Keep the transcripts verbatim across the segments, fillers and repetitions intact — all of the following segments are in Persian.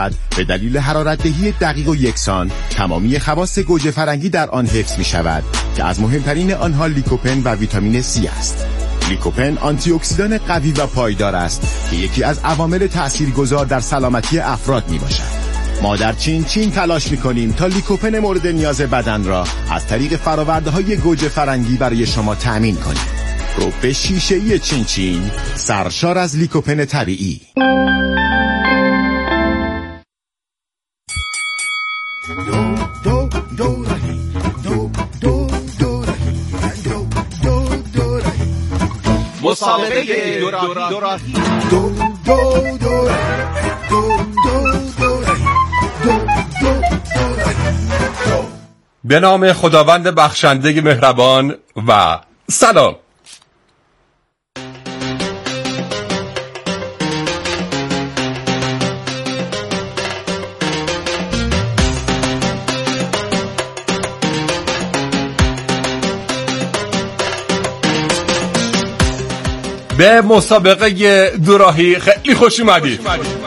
شود، به دلیل حرارت‌دهی دقیق و یکسان تمامی خواص گوجه فرنگی در آن حفظ می شود که از مهمترین آنها لیکوپن و ویتامین سی است. لیکوپن آنتی اکسیدان قوی و پایدار است که یکی از عوامل تأثیرگذار در سلامتی افراد می باشد. ما در چین چین تلاش می کنیم تا لیکوپن مورد نیاز بدن را از طریق فراورده های گوجه فرنگی برای شما تأمین کنیم. رب شیشه‌ای چین چین، سرشار از لیکوپن طبیعی. مسابقه دوراهی به نام خداوند بخشنده مهربان و سلام. به مسابقه دوراهی خیلی خوش اومدید.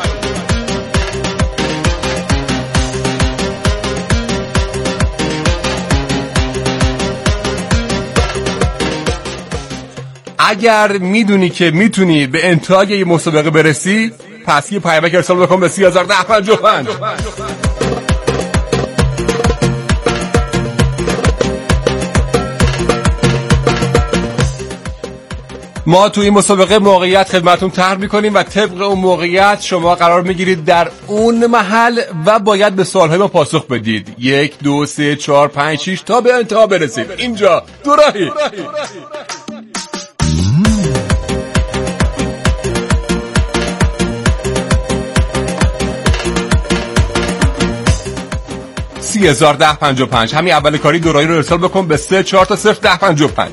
اگر میدونی که میتونی به انتهای یه مسابقه برسی، پس یه پیامک ارسال بکن به سی هزار ده پنجاه و پنج. ما توی این مسابقه موقعیت خدمتون طرح میکنیم و طبق اون موقعیت شما قرار میگیرید در اون محل و باید به سوالهای ما پاسخ بدید. یک، دو، سه، چهار، پنج، شیش تا به انتها برسید. اینجا دوراهی. سی هزار ده پنجاه و پنج. همین اول کاری دوراهی رو ارسال بکن به سه چهار تا صفر ده پنجاه و پنج.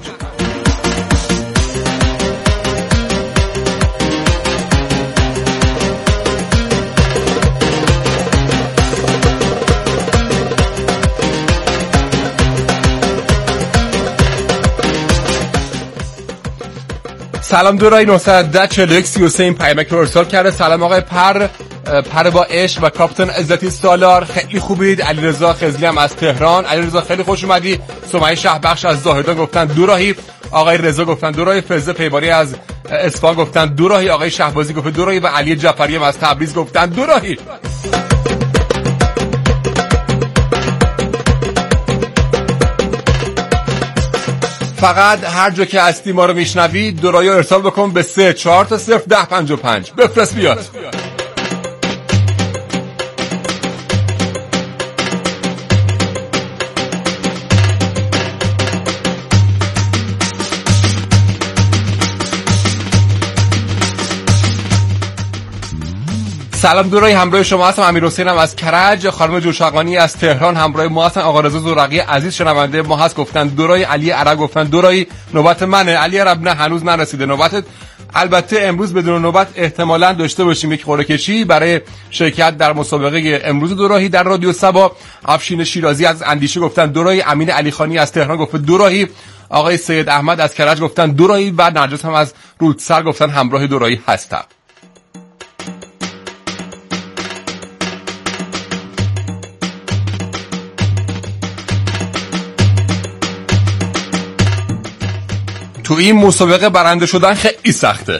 سلام دوراهی نهصد و ده چهل و یک سی و سه این پیامک رو ارسال کرده. سلام آقای پر پر با عشق و کاپیتان عزتی سالار، خیلی خوبید. علیرضا خزلی هم از تهران. علیرضا خیلی خوش اومدی. سمیه شهبخش از زاهدان گفتن دوراهی. آقای رضا گفتن دوراهی. فزه پیباری از اصفهان گفتن دوراهی. آقای شهبازی گفت دوراهی و علی جعفری هم از تبریز گفتن دوراهی. فقط هر جا که هستی ما رو میشنوی دوراهی ارسال بکن به سه چهار تا صفر ده پنجاه و پنج. بفرست بیاد. سلام دوراهی، همراه شما هستم. امیر حسین هم از کرج. خانم جوشقانی از تهران همراه ما هستن. آقا رضا زورقی عزیز شنونده ما هست گفتن دوراهی. علی عرب گفتن دوراهی. نوبت منه. علی عرب نه هنوز نرسیده نوبتت. البته امروز بدون نوبت احتمالاً داشته باشیم یک قرعه کشی برای شرکت در مسابقه امروز دوراهی در رادیو سبا. افشین شیرازی از اندیشه گفتن دوراهی. امین علیخانی از تهران گفت دوراهی. آقای سید احمد از کرج گفتن دوراهی و نرجس هم از رودسر گفتن همراه دوراهی هستم. تو این مسابقه برنده شدن خیلی سخته.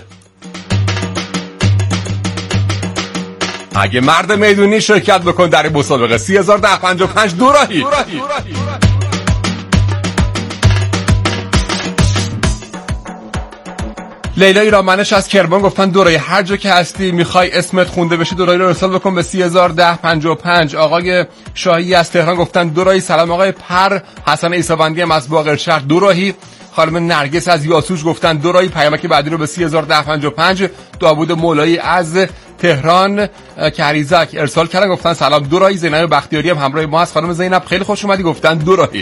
اگه مرد میدونی شرکت بکن در این مسابقه. سی هزار ده پنجاه و پنج دوراهی. لیلا ایرانمنش از کرمان گفتن دوراهی. هر جا که هستی میخوای اسمت خونده بشه دوراهی رو ارسال بکن به سی هزار ده پنجاه و پنج. آقای شاهی از تهران گفتن دوراهی. سلام آقای پر. حسن عیسابندی هم از باقرشهر دوراهی. خانم نرگس از یاسوج گفتن دوراهی. پیامک بعدی رو به سی هزار ده پنجاه و پنج. داوود مولایی از تهران کریزک ارسال کردن گفتن سلام دوراهی. زینب بختیاری هم همراه ما هست. خانم زینب خیلی خوش اومدی گفتن دوراهی.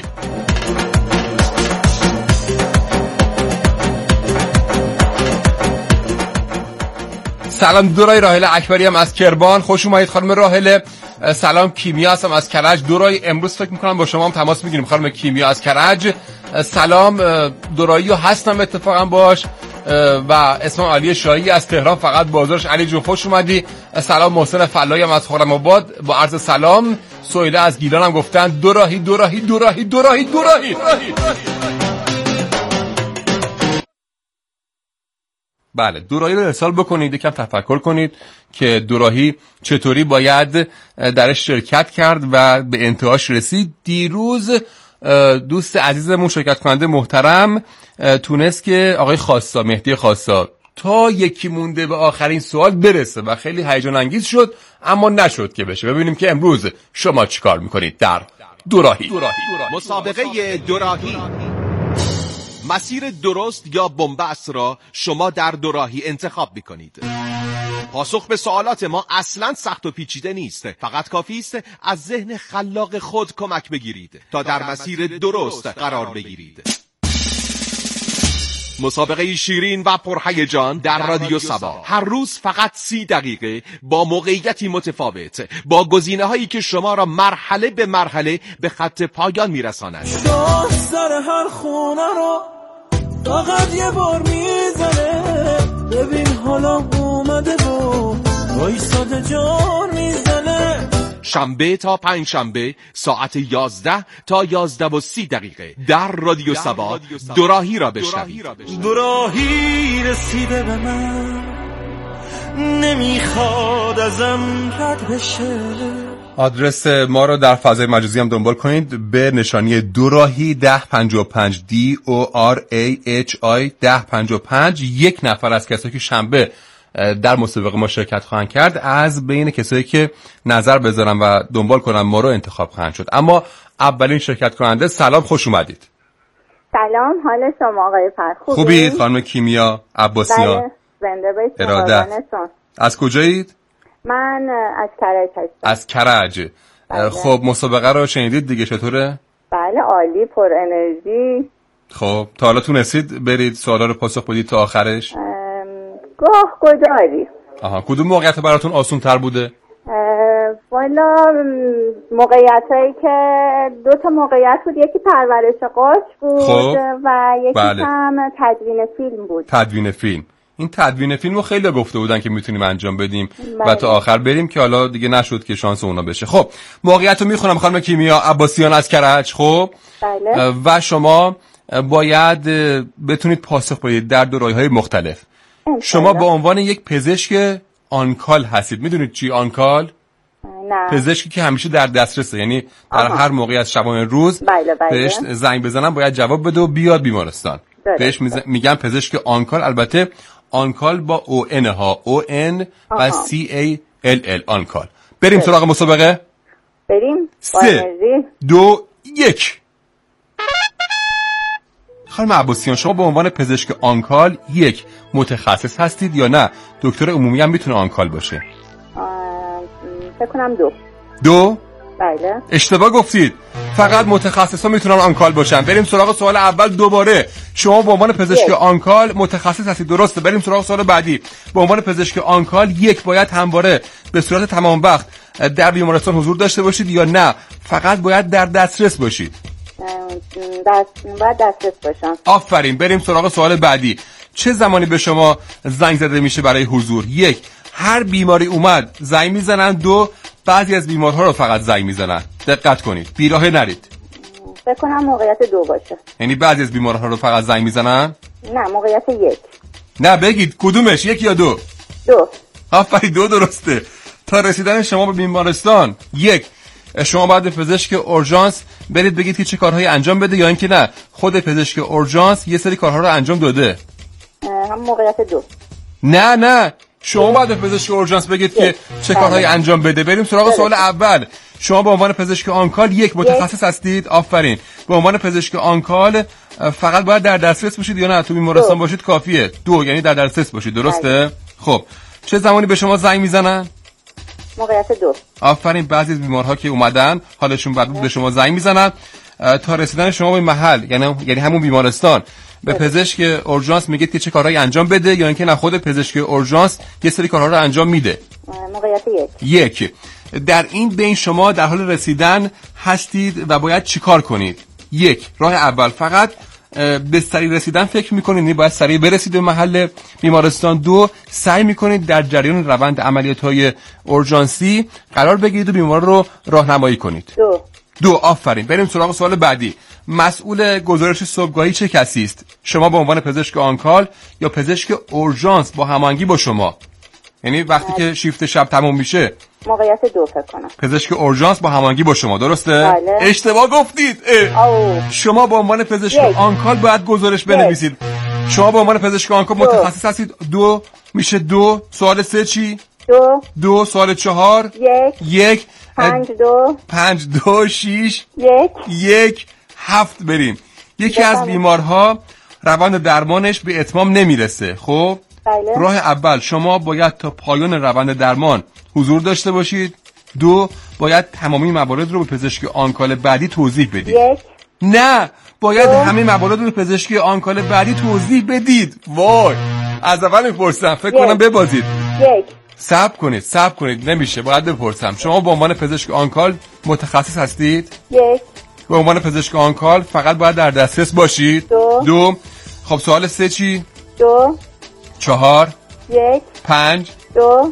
سلام دوراهی. راهله اکبری هم از کربان خوش اومدید خانم راهله. سلام کیمیا هستم از کرج. دوراهی امروز فکر میکنم با شما هم تماس میگیریم خانم کیمیا از کرج. سلام دوراهی هستم اتفاقا باش. و اسم علی شاهی از تهران، فقط بازارش. علی جون خوش اومدی. سلام محسن فلایی هم از خرم‌آباد با عرض سلام. سهیله از گیلان هم گفتن دو راهی دو راهی دو راهی دو راهی دو راهی. بله، دوراهی رو ارسال بکنید، یکم تفکر کنید که دوراهی چطوری باید درش شرکت کرد و به انتهاش رسید. دیروز دوست عزیزمون شرکت کننده محترم تونست که آقای خاصا، مهدی خاصا، تا یکی مونده به آخرین سوال برسه و خیلی هیجان انگیز شد، اما نشد که بشه. ببینیم که امروز شما چیکار میکنید در دوراهی. مسابقه دوراهی. مسیر درست یا بن‌بست را شما در دوراهی انتخاب می‌کنید. پاسخ به سوالات ما اصلاً سخت و پیچیده نیست، فقط کافی است از ذهن خلاق خود کمک بگیرید تا در مسیر درست قرار بگیرید. مسابقه شیرین و پرهیجان در رادیو سبا، هر روز فقط سی دقیقه با موقعیتی متفاوت، با گزینه‌هایی که شما را مرحله به مرحله به خط پایان میرساند. شاه سر هر خونه رو فقط یه بار میزنه، ببین حالا اومده و وایساده جان میزنه. شنبه تا پنج شنبه ساعت یازده تا یازده و سی دقیقه در رادیو سبا دوراهی را بشنوید. دوراهی رسیده به من، نمیخواد ازم رد بشه. آدرس ما رو در فضای مجازی هم دنبال کنید به نشانی دوراهی ده پنجاه و پنج دی او آر ای اچ آی ده پنجاه و پنج. یک نفر از کسایی که شنبه در مسابقه ما شرکت خواهند کرد از بین کسایی که نظر بذارن و دنبال کنن ما رو انتخاب خواهند شد. اما اولین شرکت کننده، سلام، خوش اومدید. سلام، حال شما آقای فرخ خوبید؟ خانم کیمیا عباسیان. بله، زنده باشید. ارادت. از کجایید؟ من از کرج هستم. از کرج. بله. خب مسابقه رو شنیدید دیگه، چطوره؟ بله، عالی، پر انرژی. خب تا حالا تونستید برید سوالا رو پاسخ بدید تا آخرش؟ گاه گداری. آها، کدوم موقعیت براتون آسون تر بوده؟ والا موقعیت هایی که دو تا موقعیت بود، یکی پرورش قاچ بود خب. و یکی بله. هم تدوین فیلم بود. تدوین فیلم. این تدوین فیلم رو خیلی گفته بودن که میتونیم انجام بدیم بله. و تا آخر بریم که حالا دیگه نشد که شانس اونا بشه. خب موقعیت رو میخونم خانم کیمیا عباسیان از کرج. خب بله. و شما باید بتونید پاسخ بدید در دو راه‌های مختلف. شما به عنوان یک پزشک آنکال هستید. میدونید چی آنکال؟ نه. پزشکی که همیشه در دسترسه، یعنی در آها. هر موقعی از شبانه روز بله بله. بهش زنگ بزنن باید جواب بده و بیاد بیمارستان. داره. بهش میگن پزشک آنکال. البته آنکال با او ان ها، او ان و سی ای ال ال آنکال. بریم سراغ مسابقه. بریم. سه دو یک. خانم عباسیان، شما به عنوان پزشک آنکال یک متخصص هستید یا نه دکتر عمومی هم میتونه آنکال باشه؟ فکر کنم دو. دو؟ بله. اشتباه گفتید. فقط متخصصا میتونن آنکال باشن. بریم سراغ سوال اول. دوباره شما به عنوان پزشک آنکال متخصص هستید، درسته؟ بریم سراغ سوال بعدی. به عنوان پزشک آنکال یک باید همواره به صورت تمام وقت در بیمارستان حضور داشته باشید یا نه فقط باید در دسترس باشید؟ دست باید دسترس باشم. آفرین. بریم سراغ سوال بعدی. چه زمانی به شما زنگ زده میشه برای حضور؟ یک، هر بیماری اومد زنگ میزنن. دو، بعضی از بیمارها رو فقط زنگ میزنن. دقت کنید، بیراهه نرید. فکر کنم موقعیت دو باشه. یعنی بعضی از بیمارها رو فقط زنگ میزنن؟ نه، موقعیت یک. نه بگید کدومش، یک یا دو؟ دو. آفرین، دو درسته. تا رسیدن شما به بیمارستان، یک، شما باید به پزشک اورژانس برید بگید که چه کارهایی انجام بده، یا اینکه نه خود پزشک اورژانس یه سری کارها رو انجام داده؟ هم موقعیت دو. نه نه شما باید به پزشک اورژانس بگید که چه کارهایی انجام بده. بریم سراغ سوال اول. شما به عنوان پزشک آنکال یک متخصص هستید؟ آفرین. به عنوان پزشک آنکال فقط باید در دسترس باشید یا نه تو بیمارستان باشید کافیه؟ دو، یعنی در دسترس باشید، درسته؟ خب چه زمانی به شما زنگ میزنن؟ موقعیت دو. آفرین. بعضی از بیمارها که اومدن حالشون بد بود به شما زنگ میزنن. تا رسیدن شما به محل، یعنی یعنی همون بیمارستان، به پزشک اورژانس میگید که چه کارهایی انجام بده یا اینکه نه خود پزشک اورژانس یه سری کارها رو انجام میده؟ موقعیت یک. یک. در این بین شما در حال رسیدن هستید و باید چیکار کنید؟ یک، راه اول فقط به سریع رسیدن فکر میکنید، یعنی باید سریع برسید به محل بیمارستان. دو، سعی میکنید در جریان روند عملیات‌های اورژانسی قرار بگیرید و بیمار رو راهنمایی کنید. دو دو آفرین. بریم سراغ سوال بعدی. مسئول گزارش صبحگاهی چه کسی است؟ شما به عنوان پزشک آنکال یا پزشک اورژانس با هماهنگی با شما؟ یعنی وقتی که شیفت شب تموم میشه موقعیت دو فکر کنم. پزشک اورژانس با هماهنگی با شما، درسته؟ بله. اشتباه گفتید. شما به عنوان پزشک یک. آنکال باید گزارش بنویسید. شما به عنوان پزشک آنکال متخصص هستید. دو میشه دو. سوال سه چی؟ دو. دو. سوال چهار؟ یک. یک. پنج دو. پنج دو. شیش. یک. یک. هفت. بریم. یکی بفرمید. از بیمارها روند درمانش به اتمام نمیرسه. خب بله. راه اول، شما باید تا پایان روند درمان حضور داشته باشید. دو، باید تمامی موارد رو به پزشک آنکال بعدی توضیح بدید. یک. نه، باید دو. همه موارد رو به پزشک آنکال بعدی توضیح بدید. وای، از اول میپرسم، فکر کنم ببازید. یک. صبر کنید، صبر کنید، نمیشه، باید بپرسم. شما به عنوان پزشک آنکال متخصص هستید؟ یک. به عنوان پزشک آنکال فقط باید در دسترس باشید. دو. دو. خب سوال سه چی؟ دو. چهار. یک. پنج. دو.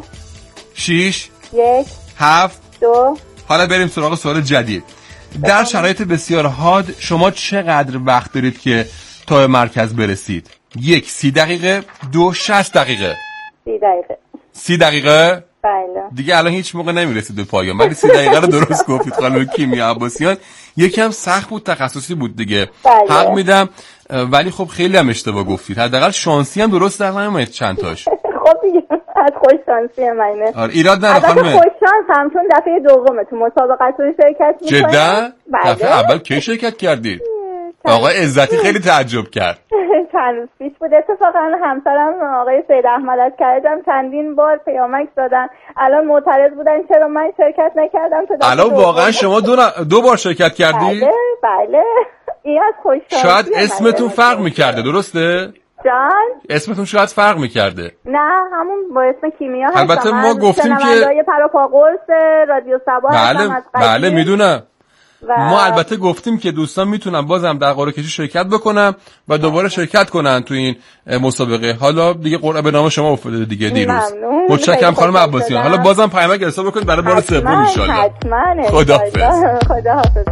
شیش. یک. هفت. دو. حالا بریم سراغ سوال جدید. در شرایط بسیار حاد شما چقدر وقت دارید که تا مرکز برسید؟ یک، سی دقیقه. دو، شصت دقیقه. سی دقیقه. سی دقیقه؟ بله. دیگه الان هیچ موقع نمیرسید به پایان، ولی سی دقیقه رو درست گفتید خانم کیمیا عباسیان. یکم سخت بود، تخصصی بود دیگه. بله. حق میدم، ولی خب خیلی هم اشتباه گفتید. حداقل شانسی هم درست در نیومد چند تاش. خب دیگه از خوش شانسی منه. آره ایراد نداره خانم. خانم. خوش شانس هم، چون دفعه دومه تو مسابقات رو شرکت می‌کنم. جدا؟ بله. دفعه اول کی شرکت کردید؟ آقای عزتی خیلی تعجب کرد. چند روز پیش بود اتفاقا. همسرم آقای سید احمد از کرجم چندین بار پیامک دادن، الان معترض بودن چرا من شرکت نکردم. تو الان واقعا شما دو, ن... دو بار شرکت کردی؟ بله بله. این از خوش شانسی. شاید اسمتون فرق میکرده، درسته؟ جان؟ اسمتون شاید فرق میکرده. نه همون با اسم کیمیا هستم. البته ما گفتیم که شنونده‌های پروپا قرص رادیو صبا بله هستم. بله میدونم. و... ما البته گفتیم که دوستان میتونن بازم در قرعه کشی شرکت بکنن و دوباره شرکت کنن تو این مسابقه. حالا دیگه قرعه به نام شما افتاده دیگه دیروز. متشکرم خانم عباسیان. حالا بازم پیامک ارسال بکنید برای بار سوم ان شاء الله. حتما. خداحافظ. خداحافظ.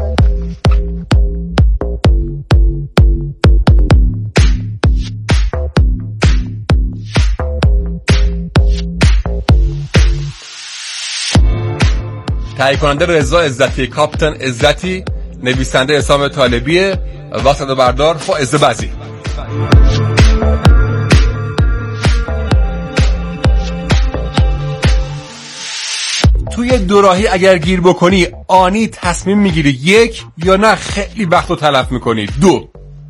تهیه کننده رضا عزتی، کاپیتان عزتی، نویسنده حسام طالبی و صدا بردار فائزه بزی. توی دوراهی اگر گیر بکنی آنی تصمیم میگیری یک، یا نه خیلی وقت رو تلف میکنی؟ دو.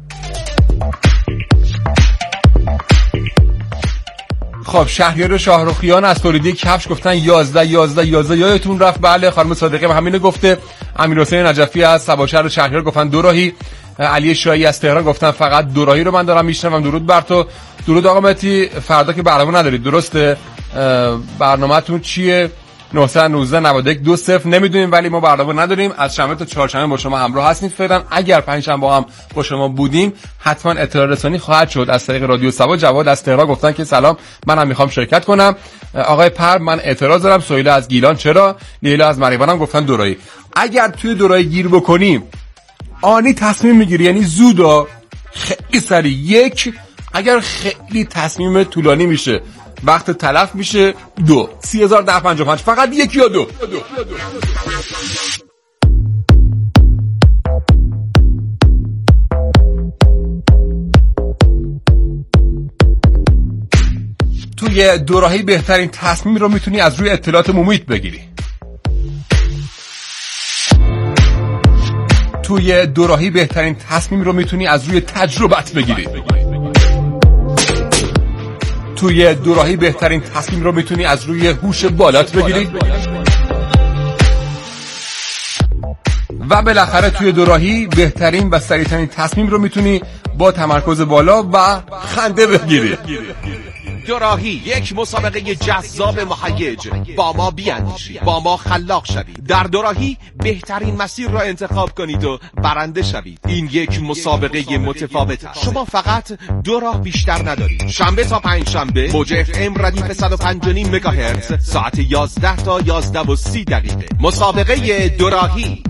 خب شهریار شاهرخیان از تولیدی کفش گفتن یازده یازده یازده. یادتون رفت؟ بله. خانم صادقی هم همینو گفته. امیرحسین نجفی از سباشهر شهریار گفتن دوراهی. علی شایی از تهران گفتن فقط دوراهی رو من دارم میشنوم. درود بر تو. درود آقا مهدی. فردا که برنامه ندارید درسته؟ برنامه‌تون چیه؟ نه یک نه نود و یک دو صفر نمیدونیم، ولی ما برنامه نداریم. از شنبه تا چهارشنبه با شما همراه هستیم. فعلا اگر پنجشنبه هم با شما بودیم حتما اطلاع رسانی خواهد شد از طریق رادیو صبا. جواد از تهران گفتن که سلام، منم میخوام شرکت کنم. آقای پر من اعتراض دارم. سهیلا از گیلان چرا؟ لیلا از مریوان هم گفتن دوراهی. اگر توی دوراهی گیر بکنیم آنی تصمیم میگیری، یعنی زودا خیلی سریع یک. اگر خیلی تصمیم طولانی میشه وقت تلف میشه دو. سی هزار ده پنجاه و پنج فقط یک یا دو. توی دوراهی بهترین تصمیم رو میتونی از روی اطلاعات ممیت بگیری. توی دوراهی بهترین تصمیم رو میتونی از روی تجربت بگیری. توی دوراهی بهترین تصمیم رو میتونی از روی هوش بالات بگیری. و بالاخره توی دوراهی بهترین و سریعترین تصمیم رو میتونی با تمرکز بالا و خنده بگیری. دوراهی، یک مسابقه جذاب مهیج. با ما بیاندیشید، با ما خلاق شوید. در دوراهی بهترین مسیر را انتخاب کنید و برنده شوید. این یک مسابقه متفاوت است. شما فقط دو راه بیشتر ندارید. شنبه تا پنج شنبه موج اف ام ردیف صد و پنج و نیم مگاهرتز ساعت یازده تا یازده و سی دقیقه. مسابقه دوراهی.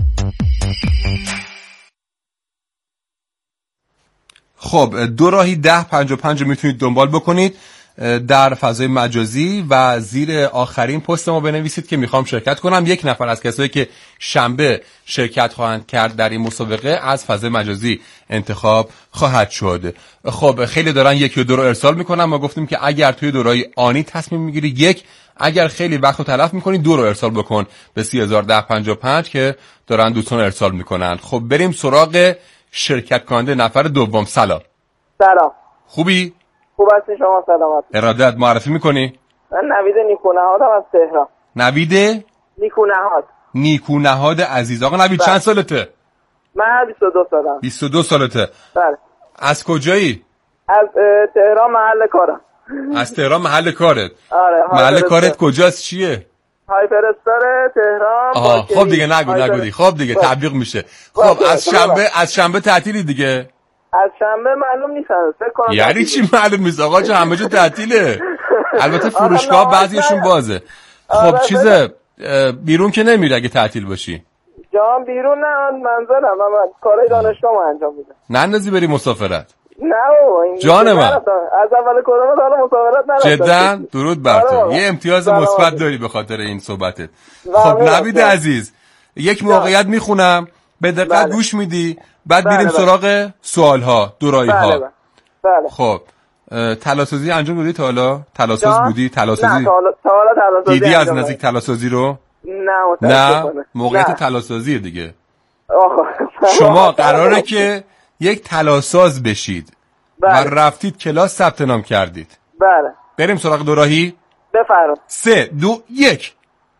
خب دوراهی ده پنج و پنج میتونید دنبال بکنید در فضای مجازی و زیر آخرین پست ما بنویسید که میخوام شرکت کنم. یک نفر از کسایی که شنبه شرکت خواهند کرد در این مسابقه از فضای مجازی انتخاب خواهد شد. خب خیلی دارن یکی و دو رو ارسال میکنن. ما گفتیم که اگر توی دوراهی آنی تصمیم میگیری یک، اگر خیلی وقت رو تلف میکنی دو رو ارسال بکن به سی هزار ده پنج و پنج که دارن دوستان ارسال میکنن. خب بریم سراغ شرکت کننده نفر دوم. سلام. سلام. خوبی؟ خوب هستی شما؟ سلامت. ارادت. معرفی میکنی؟ من نوید نیکونهادم از تهران. نوید نیکونهاد. نیکونهاد عزیز. آقا نوید چند سالته؟ من بیست و دو سالم. بیست و دو سالته. بله. از کجایی؟ از تهران محل کارم. از تهران محل کارت؟ آره. محل کارت کجاست؟ چیه؟ هایپرستار تهران. آها خب دیگه نگو نگو دیگه. خب دیگه تبلیغ میشه. خب از شنبه از شنبه تعطیلی دیگه؟ از شنبه معلوم نیست فکر کنم. یعنی چی معلوم نیست آقا؟ چه همه جا تعطیله. البته فروشگاه بعضیشون بازه. خب چیزه بیرون که نمیره اگه تعطیل باشی؟ جان بیرون نه، منزلم. من کارهای دانشگاه انجام میدم. نندازی بری مسافرت؟ نه بابا جان من از اول کرونا تا حالا مسافرت نرفتم. جدا درود بر تو. یه امتیاز مثبت داری به خاطر این صحبتت. خب نوید عزیز یک موقعیت میخونم به دقت گوش میدی بعد میریم سراغ سوالها دوراهی ها. بله بله. خب طلاسازی انجام دادی تا حالا؟ طلاساز بودی؟ طلاسازی نه تا حالا دیدی از نزدیک طلاسازی رو؟ نه نه موقعیت طلاسازی دیگه. شما قراره که یک طلاساز بشید و رفتید کلاس ثبت نام کردید. بله. بریم سراغ دوراهی؟ بفرمایید. سه دو یک.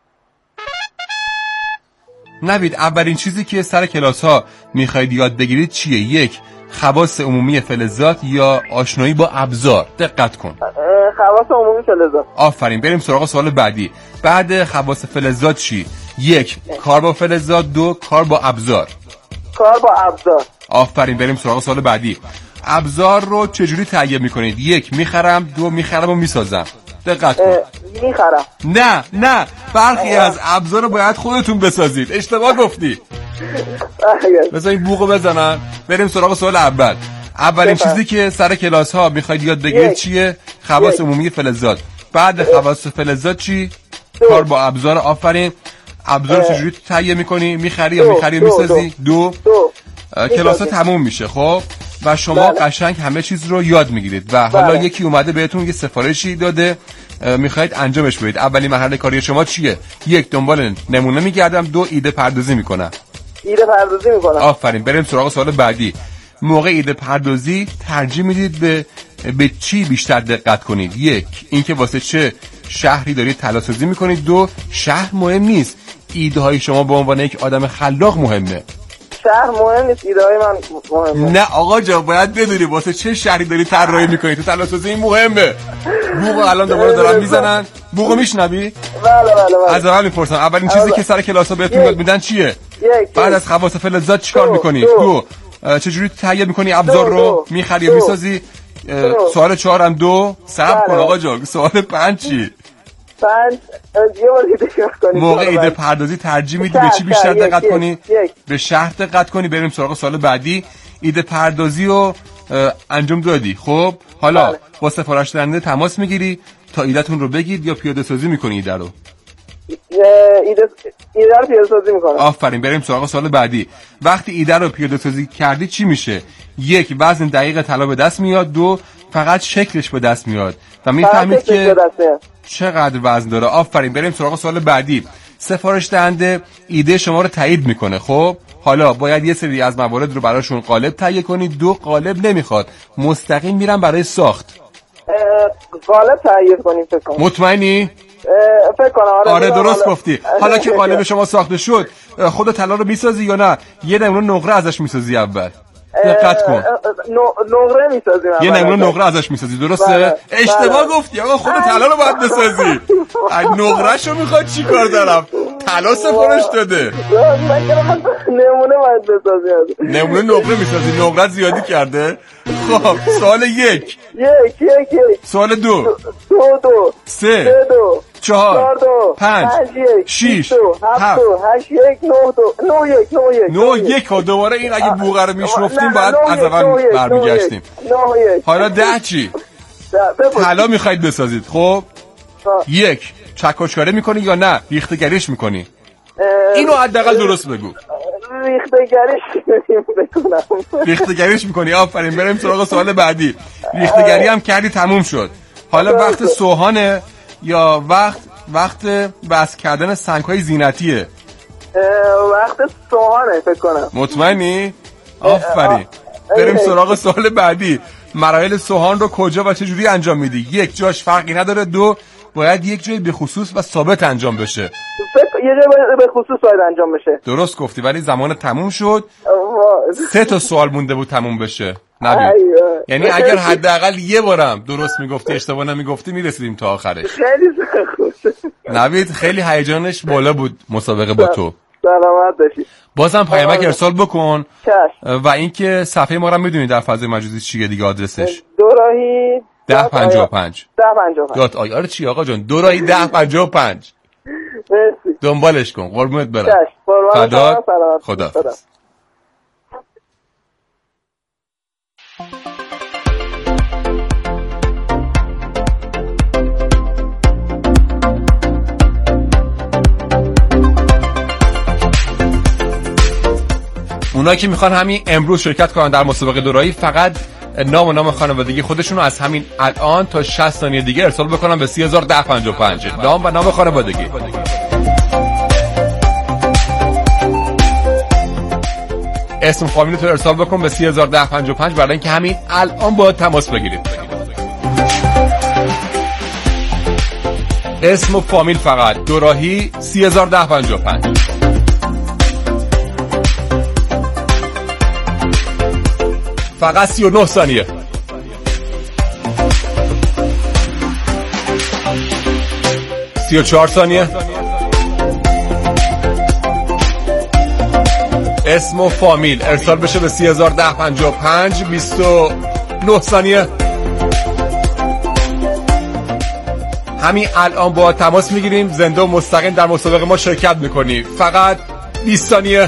نوید اولین چیزی که سر کلاس ها میخواید یاد بگیرید چیه؟ یک خواص عمومی فلزات یا آشنایی با ابزار. دقت کن. خواص عمومی فلزات. آفرین. بریم سراغ سوال بعدی. بعد خواص فلزات چی؟ یک کار با فلزات، دو کار با ابزار. کار با ابزار. آفرین. بریم سراغ سوال بعدی. ابزار رو چجوری تهیه میکنید؟ یک میخرم، دو میخرم و میسازم. دقت کن. میخرم. نه نه برخی از ابزار رو باید خودتون بسازید. اشتباه گفتی. بذار این بوقو بزنن. بریم سراغ سوال اول. اولین چیزی که سر کلاس ها میخواید یاد بگیرید چیه؟ خواص عمومی فلزات. بعد خواص فلزات چی؟ دو. کار با ابزار. آفرین. ابزار رو چجوری تهیه میکنی؟ میخری یا میخری یا میسازی؟ دو, دو. کلاس ها تموم میشه خب و شما بله. قشنگ همه چیز رو یاد میگیرید و حالا بله. یکی اومده بهتون یه سفارشی داده میخواید انجامش بدید. اولین مرحله کاری شما چیه؟ یک دنبال نمونه میگردم، دو ایده پردازی میکنم. ایده پردازی میکنم. آفرین. بریم سراغ سوال بعدی. موقع ایده پردازی ترجیح میدید به به چی بیشتر دقت کنید؟ یک اینکه واسه چه شهری دارید طلاسازی میکنید، دو شهر مهم نیست، ایده های شما به عنوان یک آدم خلاق مهمه. شهر مهم نیست، ایده های من مهمه. نه آقا جان باید بدونی واسه چه شهری داری طراحی میکنی. تو طلاسازی این مهمه. بوقو الان دوباره دارن میزنن. بوقو میشنوی؟ بله بله بله. از اول میپرسم اولین چیزی که سر کلاسا بهتون یاد میدن چیه؟ بعد از خواص فلزات چیکار میکنی؟ دو چجوری تهیه میکنی ابزار رو؟ میخری یا میسازی؟ سوال چهار هم دو. صبر کن آقا جان. سوال پنج چی؟ پنج یه بار دیگه کنی. موقع ایده پردازی ترجیح میدی به چی بیشتر دقت کنی؟ به شهر دقت کنی. بریم سراغ سوال بعدی. ایده پردازی رو انجام دادی خب حالا بله. با سفارش دهنده تماس میگیری تا ایده‌تون رو بگید یا پیاده سازی میکنی ایده رو؟ ایده ایده رو پیاده سازی میکنم. آفرین. بریم سراغ سوال بعدی. وقتی ایده رو پیاده سازی کردی چی میشه؟ یک وزن دقیق طلا به دست میاد، دو فقط شکلش به دست میاد و میفهمید که چقدر وزن داره. آفرین. بریم سراغ سوال بعدی. سفارش دهنده ایده شما رو تایید میکنه خب حالا باید یه سری از موارد رو براشون قالب تهیه کنید. دو قالب نمیخواد، مستقیم میرن برای ساخت. قالب تهیه کنید فکر کنم. مطمئنی؟ فکر کنم آره. آره درست گفتی. حالا که قالب شما ساخته شد خود طلا رو میسازی یا نه یه نمونه نقره ازش میسازی اول؟ دقت کن. نقره میسازیم. یه نمونه نقره ازش میسازی، درسته؟ بله. اشتباه بله. گفتی آقا، خود طلا رو باید بسازی. نقرهشو میخواد چی کار دارم؟ طلا سفارش داده. نمونه باید بسازیم. نمونه نقره میسازی، نقره زیادی کرده. خب سوال یک یک یک یک سوال دو دو دو سه سه دو چهار چهار دو پنج یک شیش دو هفت دو هشت یک نه دو نه یک نه یک نه یک. و دوباره این اگه بوغه رو میشنفتیم باید از اول برمیگشتیم. حالا ده چی؟ طلا میخواید بسازید. خب یک چکشکاری میکنی یا نه ریختگریش میکنی؟ اینو حداقل درست بگو. ریختگریش میکنم. ریختگریش میکنی. آفرین. بریم سراغ سوال بعدی. ریختگری هم کردی، تموم شد. حالا وقت سوهانه یا وقت وقت بس کردن سنگ‌های زینتیه؟ وقت سوهانه فکر کنم. مطمئنی؟ آفرین. بریم سراغ سوال بعدی. مراحل سوهان رو کجا و چه جوری انجام میدی؟ یک جاش فرقی نداره. دو باید یک جای به خصوص و ثابت انجام بشه. یه جای به خصوص باید انجام بشه. درست گفتی، ولی زمان تموم شد. سه تا سوال مونده بود تموم بشه. نبید. یعنی اگر حداقل یه بارم درست میگفتی اشتباه نمیگفتی میرسیدیم تا آخرش. خیلی خوب. نبید خیلی هیجانش بالا بود مسابقه با تو. سلامت باشی. بازم پیامک ارسال بکن. چشم. و اینکه صفحه ما رو میدونید در فضای مجازی چیه دیگه، آدرسش دوراهی ده پنجاه و پنج. ده پنجاه و پنج. دات آی آر چی آقا جان؟ دوراهی ده پنجاه و پنج. مرسی. دنبالش کن. قربونت برم. چشم. فدات. خداحافظ. اونا که میخوان همین امروز شرکت کنن در مسابقه دوراهی فقط نام و نام خانوادگی خودشون رو از همین الان تا شصت ثانیه دیگه ارسال بکنن به سی هزار و ده و پنجاه و پنج. نام و نام خانوادگی. اسم فامیل تو ارسال بکن به سی هزار و ده و پنجاه و پنج برای اینکه همین الان باید تماس بگیریم. اسم و فامیل فقط. دوراهی سی هزار و ده و پنجاه و پنج. فقط سی و نه ثانیه. سی و چهار ثانیه. اسم و فامیل ارسال بشه به سی هزار و ده و پنجاه و پنج. بیست و نه ثانیه. همین الان با تماس میگیریم. زنده و مستقیم در مسابقه ما شرکت میکنی. فقط بیست ثانیه.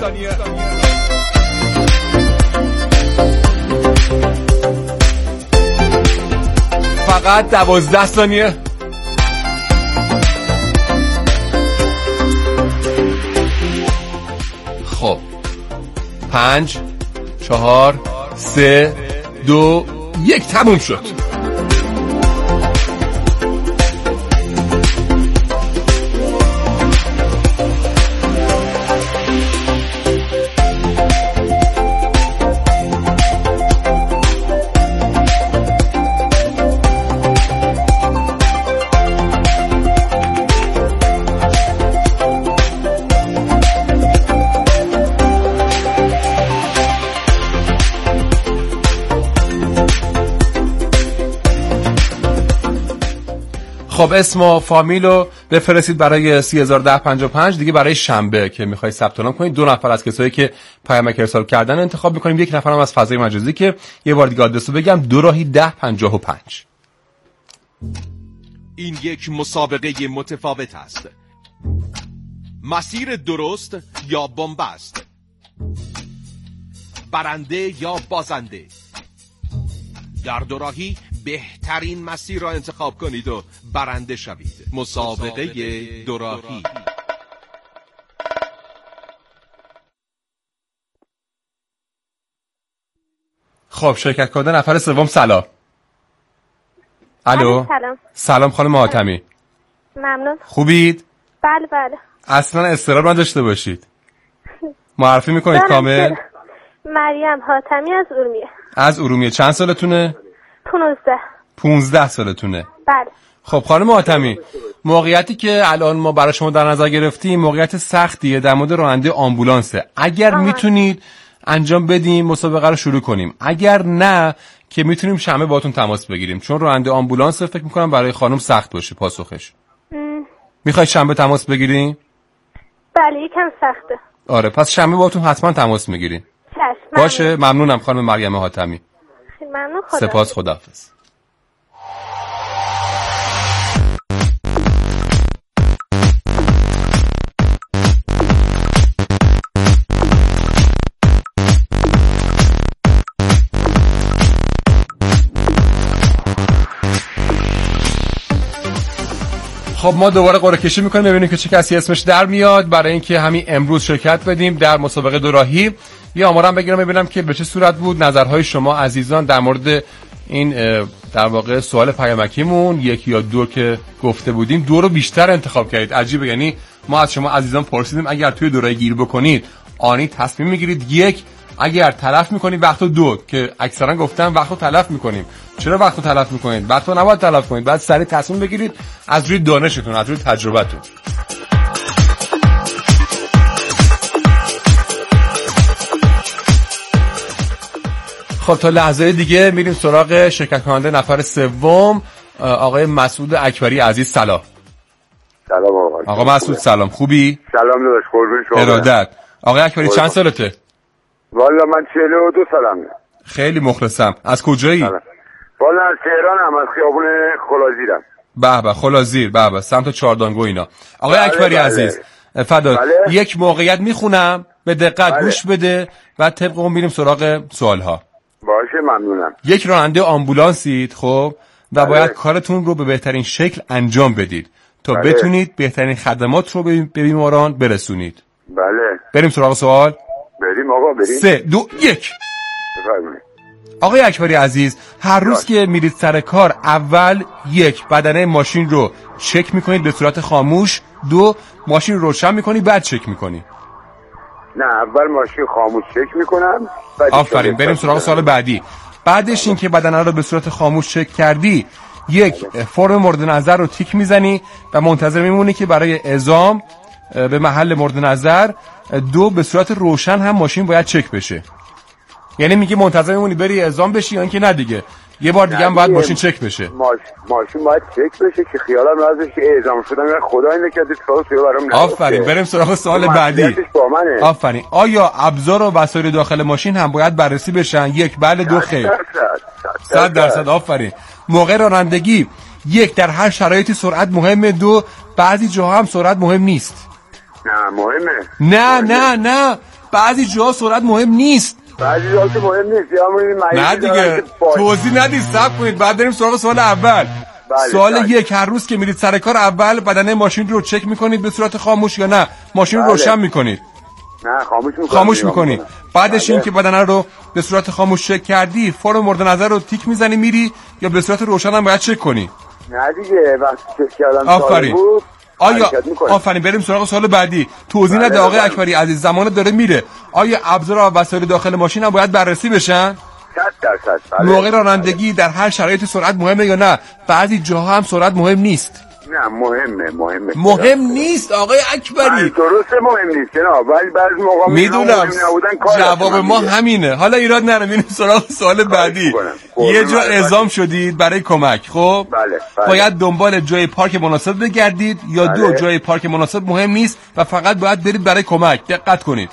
فقط دوازده ثانیه. خب پنج چهار سه دو یک تموم شد. خب اسم و فامیل رو بفرستید برای سی هزار و ده و پنجاه و پنج. دیگه برای شنبه که میخوای ثبت نام کنید دو نفر از کسایی که پیامک ارسال کردن انتخاب میکنیم. یک نفرم از فضای مجازی که یه بار دیگه آدرس رو بگم. دوراهی ده پنجاه و پنج. این یک مسابقه متفاوت است. مسیر درست یا بن‌بست، برنده یا بازنده. در دوراهی بهترین مسیر را انتخاب کنید و برنده شوید. مسابقه دوراهی. خب شرکت کننده نفر سوم. سلام. الو. سلام. سلام خانم حاتمی. ممنون. خوبید؟ بله بله. اصلا اضطراب نداشته باشید. معرفی میکنید کامل؟ مریم حاتمی از ارومیه. از ارومیه. چند سالتونه؟ پونزده. پونزده سالتونه. بله. خب خانم حاتمی، موقعیتی که الان ما برای شما در نظر گرفتیم موقعیت سختیه، در مورد راننده آمبولانسه. اگر آه. میتونید انجام بدیم مسابقه رو شروع کنیم. اگر نه که میتونیم شنبه باهاتون تماس بگیریم، چون راننده آمبولانس فکر میکنم برای خانم سخت باشه پاسخش. میخوای شنبه تماس بگیریم؟ بله یکم سخته. آره پس شنبه باهاتون حتما تماس میگیریم. چشم. باشه ممنونم خانم مریم حاتمی. ممنون. خدا سپاس. خداحافظ. خب ما دوباره قرعه کشی میکنیم ببینیم که چه کسی اسمش در میاد برای اینکه همین امروز شرکت بدیم در مسابقه دوراهی. یه آمارم بگیرم ببینم که به چه صورت بود نظرهای شما عزیزان در مورد این در واقع سوال پیامکیمون. یک یا دو که گفته بودیم، دو رو بیشتر انتخاب کردید. عجیبه، یعنی ما از شما عزیزان پرسیدیم اگر توی دوراهی گیر بکنید آنی تصمیم میگیرید یک، اگر تلف میکنید وقتو دو، که اکثرا گفتن وقتو تلف میکنیم. چرا وقتو تلف میکنید؟ وقتو نباید تلف کنید، بعد سریع تصمیم بگیرید از روی دانشتون، از روی تجربتون. خب تا لحظه دیگه میریم سراغ شرکت کننده نفر سوم، آقای مسعود اکبری عزیز. سلام. سلام آقا. آقا مسعود سلام، خوبی؟ سلام داداش، قربون شما. ارادت. آقای اکبری چند سالته؟ والا من چهل و دو سالمه. خیلی مخلصم. از کجایی؟ والا از تهرانم، از خیابون خلازیرم. به به خلازیر، به به سمت چهاردانگو اینا. آقای بله اکبری بله. عزیز فدا بله. یک موقعیت میخونم به دقت بله. گوش بده و طبق اون میریم سراغ سوالها. باشه ممنونم. یک راننده آمبولانسید خب و بله. باید کارتون رو به بهترین شکل انجام بدید تا بله. بتونید بهترین خدمات رو به بیماران برسونید. بله بریم سراغ سوال. بریم آقا بریم. سه دو یک. بفرمایید. آقای اکبری عزیز هر روز که میرید سر کار اول یک بدنه ماشین رو چک میکنید به صورت خاموش، دو ماشین رو روشن میکنی بعد چک میکنی. نه اول ماشین خاموش چک میکنم. آفرین. بریم سراغ سوال بعدی. بعدش این که بدنه رو به صورت خاموش چک کردی یک فرم مورد نظر رو تیک میزنی و منتظر میمونی که برای اعزام به محل مورد نظر. دو به صورت روشن هم ماشین باید چک بشه، یعنی میگه منتظر میمونی بری اعزام بشی یا اینکه نه دیگه یه بار دیگه هم باید ماشین چک بشه. ماش... ماشین باید چک بشه که خیالم راضی که اعزام شدم یا خدا اینه که اتفاق شده برام. آفرین. بریم سراغ سوال بعدی. آفرین. آیا ابزار و وسایل داخل ماشین هم باید بررسی بشن؟ یک بله، دو خیر. صد درصد. آفرین. موقع رانندگی یک در هر شرایطی سرعت مهمه، دو بعضی جاها هم سرعت مهم نیست. نه مهمه. نه نه نه بعضی جاها سرعت مهم نیست. بعضی جاها که مهم نیست. یا نه دیگه توضیح ندید، صبر کنید بعد بریم سراغ سوال اول. بله سوال بله. یک هر روز که میرید سر کار اول بدنه ماشین رو چک میکنید به صورت خاموش یا نه ماشین رو بله. روشن میکنید؟ نه خاموش میکنید. خاموش میکنید. بعدش بله. این که بدنه رو به صورت خاموش چک کردی فرم مورد نظر رو تیک میزنی میری یا به صورت روشن هم باید چک کنی؟ نه دیگه وقتی چک کردم آفرین. آیا آفرین. بریم سراغ سوال بعدی. توضیح نده آقای اکبری عزیز، زمان داره میره. آیا ابزار و وسایل داخل ماشین هم باید بررسی بشن؟ صد درصد. موقع رانندگی در هر شرایطی سرعت مهمه یا نه بعضی جاها هم سرعت مهم نیست؟ نه مهمه مهمه. مهم نیست آقای اکبری. درسته مهم نیست جناب، ولی بعضی موقع میدونم جواب ما همینه. حالا ایراد نره میریم سراغ سوال بعدی. یه جا اعزام شدید برای کمک خب بله. بله. باید دنبال جای پارک مناسب بگردید یا بله. دو جای پارک مناسب مهم نیست و فقط باید برید برای کمک. دقت کنید.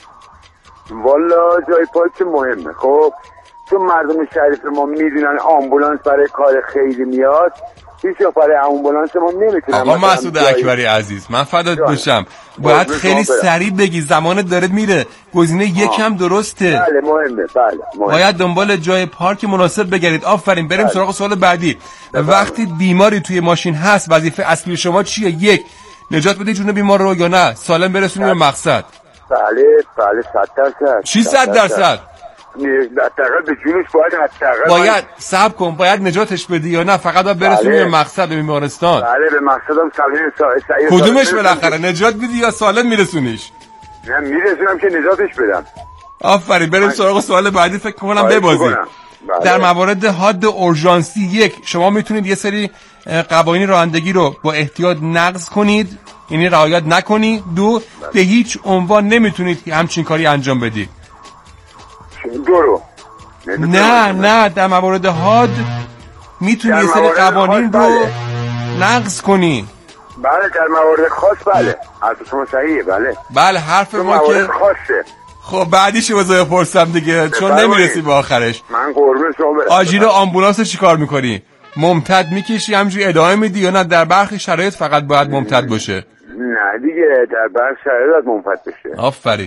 والا جای پارک مهمه. خب چون مردم شریف ما میدونن آمبولانس برای کار خیلی میاد، هیچ برای آمبولانس ما نمیتونن. آقا مسعود اکبری عزیز من فدات بشم، باید خیلی سریع بگی زمانت داره میره. گزینه یک هم درسته. بله مهمه. بله مهمه. باید دنبال جای پارک مناسب بگردید. آفرین. بریم بله. سراغ سوال بعدی. بله. وقتی بیماری توی ماشین هست وظیفه اصلی شما چیه؟ یک نجات بدی جون بیمار رو یا نه سالم برسونی به مقصد؟ بله بله صد درصد. چی صد درصد؟ حداقل به جونش باید حداقل باید صبر کن، باید نجاتش بدی یا نه فقط باید برسونی به مقصد به بیمارستان؟ بله به مقصدم سالم سالم. کدومش بالاخره نجات بدی یا سالم میرسونیش؟ نه میرسونم که نجاتش بدم. آفرین. بریم سراغ سوال بعدی. فکر کنم ببازید. در موارد حاد اورژانسی یک شما میتونید یه سری قوانین رانندگی رو با احتیاط نقض کنید، یعنی رعایت نکنید. دو به هیچ عنوان نمیتونید همچین کاری انجام بدید. دو رو نه نه در موارد حاد میتونی یه سری قوانین رو نقض کنی. بله در موارد خاص بله حرف شما صحیحه. بله بله حرف ما که خاصه. خب بعدیشو بذار بپرسم دیگه چون نمیرسی به آخرش. من قربون شما برم. آژیر آمبولانس چی کار میکنی؟ ممتد میکشی همینجوری ادامه میدی یا نه در برخی شرایط فقط باید ممتد باشه؟ نه دیگه در برخی شرایط باید ممتد بشه. آفرین.